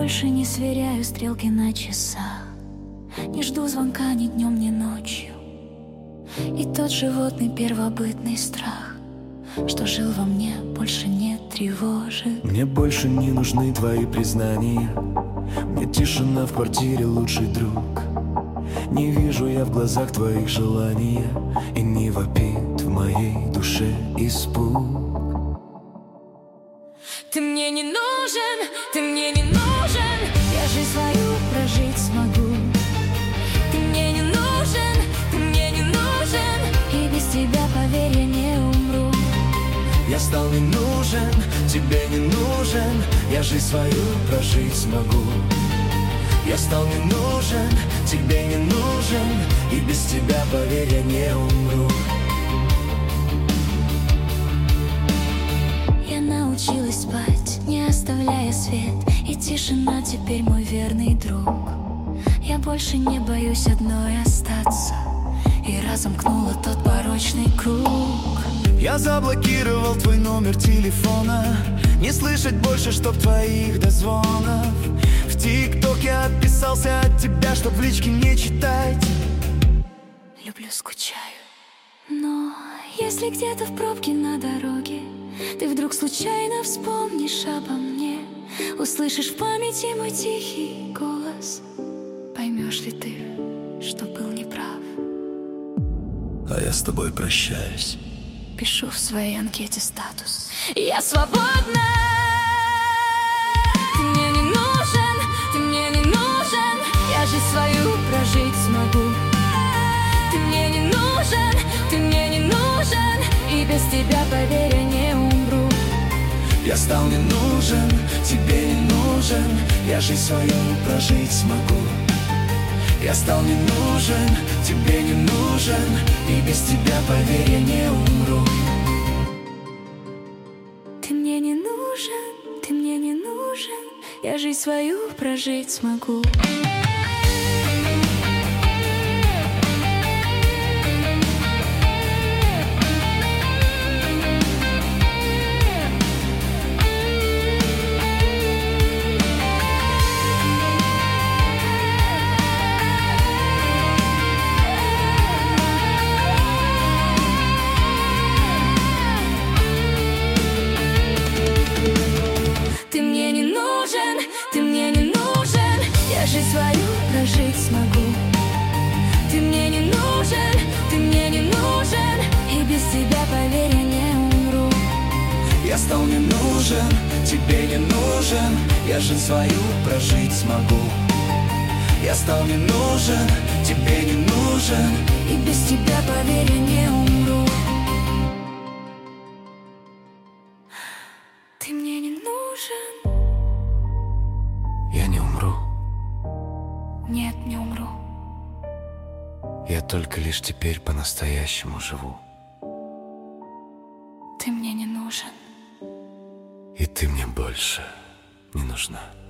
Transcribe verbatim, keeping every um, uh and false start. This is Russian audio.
больше не сверяю стрелки на часах, не жду звонка ни днем, ни ночью. И тот животный первобытный страх, что жил во мне, больше не тревожит. Мне больше не нужны твои признания, мне тишина в квартире лучший друг. Не вижу я в глазах твоих желания, и не вопит в моей душе испуг. Ты мне не нужен, ты мне не нужен, я жизнь свою прожить смогу. Ты мне не нужен, ты мне не нужен, и без тебя, поверь, я не умру. Я стал не нужен, тебе не нужен, я жизнь свою прожить смогу. Я стал не нужен, тебе не нужен, и без тебя, поверь, я не умру. Я научилась спать, не оставляя свет, и тишина теперь мой верный друг. Я больше не боюсь одной остаться, и разомкнула тот порочный круг. Я заблокировал твой номер телефона, не слышать больше, чтоб твоих дозвонов. В ТикТок я отписался от тебя, чтоб в личке не читать. Люблю, скучаю. Но если где-то в пробке на дороге ты вдруг случайно вспомнишь обо мне, услышишь в памяти мой тихий голос, поймешь ли ты, что был неправ. А я с тобой прощаюсь. Пишу в своей анкете статус: я свободна. Ты мне не нужен, ты мне не нужен, я жизнь свою прожить смогу. Ты мне не нужен, ты мне не нужен, и без тебя, поверь, я не умру. Я стал не нужен, тебе не нужен, я жизнь свою прожить смогу. Я стал не нужен, тебе не нужен, и без тебя, поверь, я не умру. Ты мне не нужен, ты мне не нужен, я жизнь свою прожить смогу. Ты мне не нужен, ты мне не нужен, я жизнь свою прожить смогу. Ты мне не нужен, ты мне не нужен, и без тебя, поверь, я не умру. Я стал не нужен, тебе не нужен, я жизнь свою прожить смогу. Я стал не нужен, тебе не нужен, и без тебя, поверь, я не умру. Ты мне не нужен. Я не умру. Нет, не умру. Я только лишь теперь по-настоящему живу. Ты мне не нужен. И ты мне больше не нужна.